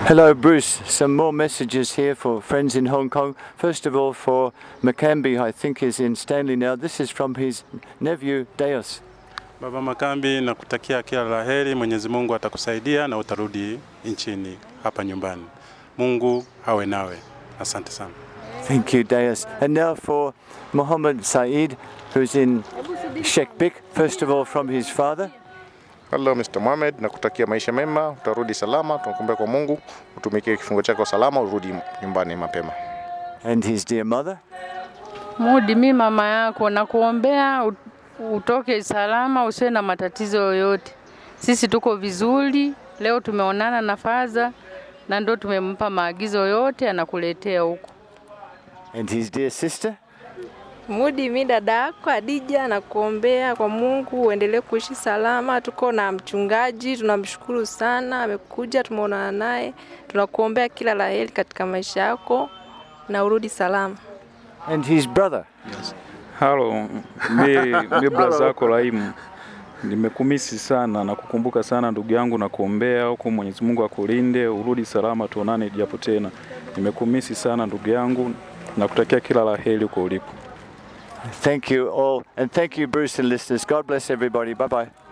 Hello, Bruce. Some more messages here for friends in Hong Kong. First of all, for Makambi, I think is in Stanley now. This is from his nephew, Deus. Baba Makambi, nakutakia kila laheri. Mwenyezi Mungu atakusaidia na utarudi nchini hapa nyumbani. Mungu awe nawe. Asante sana. Thank you, Deus. And now for Muhammad Saeed, who's in Shekpik. First of all, from his father. Hello Mr. Mohamed, nakutakia maisha mema, utarudi salama, tunakuombea kwa Mungu, utumikie kifungo chako salama, urudi nyumbani mapema. And his dear mother. Mudi, mimi mama yako nakuombea utoke salama, usiwe na matatizo yoyote. Sisi tuko vizuri, leo tumeonana na Faza na ndio tumempa maagizo yote anakuletea huko. And his dear sister. Mudi, mimi dada yako Adija nakuombea kwa Mungu uendelee kuishi salama. Tuko na mchungaji, tunamshukuru sana, amekuja tumeonana naye. Tunakuombea kila laheri katika maisha yako na urudi salama. And his brother. Yes. Hello, mimi brother zako Raimu. Nimekumisi sana na kukumbuka sana ndugu yangu na kuombea huko, Mwenyezi Mungu akulinde, urudi salama, tuonane japo tena. Nimekumisi sana ndugu yangu na kutakia kila laheri huko ulipo. Thank you all, and thank you, Bruce and listeners. God bless everybody. Bye-bye.